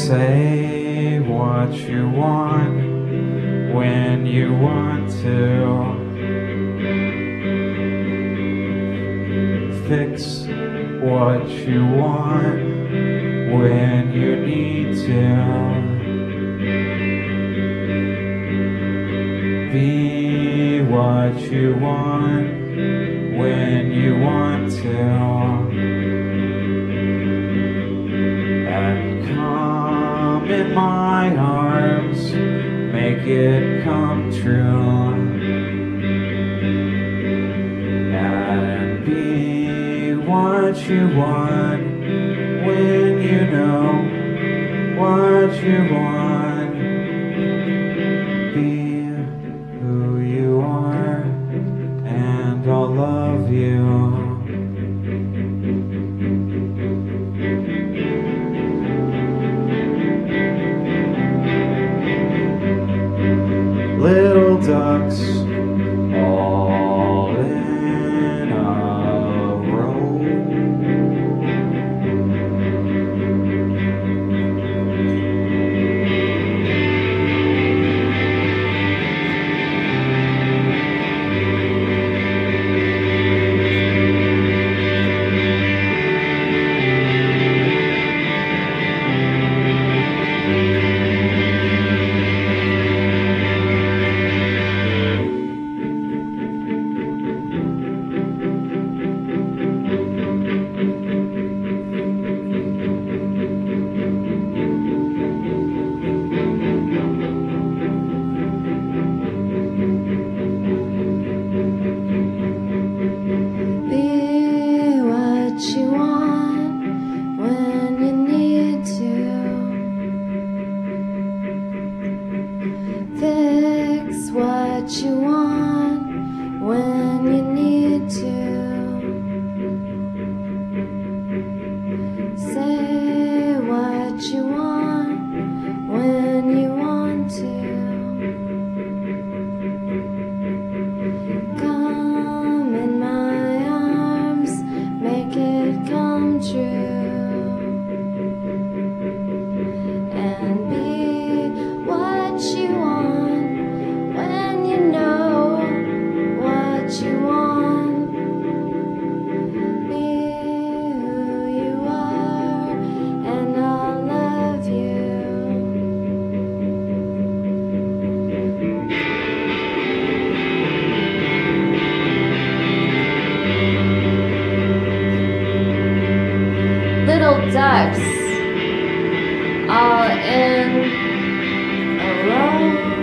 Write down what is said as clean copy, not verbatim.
Say what you want when you want to. Fix what you want when you need to. Be what you want when you want to. And come in my arms, make it come true. And be what you want when you know what you want. Be who you are, and I'll love you. Little ducks all in a row. Fix what you want when you need to. Say what you want when you want to. Come in my arms, make it come true. And be what you want when you know what you want. Be who you are, and I'll love you. Little ducks all in a row.